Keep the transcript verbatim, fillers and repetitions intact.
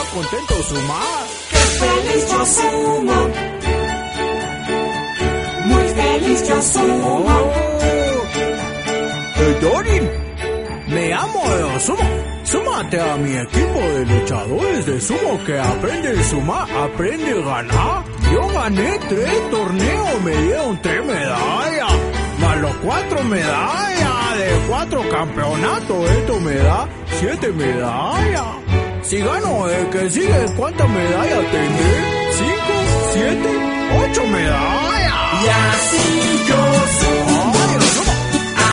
contento sumar. ¡Qué feliz yo sumo! Muy feliz yo sumo. Oh. Hey, Dorin, me amo de sumo. Súmate a mi equipo de luchadores de sumo que aprende a sumar, aprende a ganar. Yo gané tres torneos, me dieron tres medallas, más los cuatro medallas de cuatro campeonatos. Esto me da siete medallas. Si gano el que sigue, ¿cuántas medallas tendré? ¿Cinco? ¿Siete? ¿Ocho medallas? Y así yo sumo.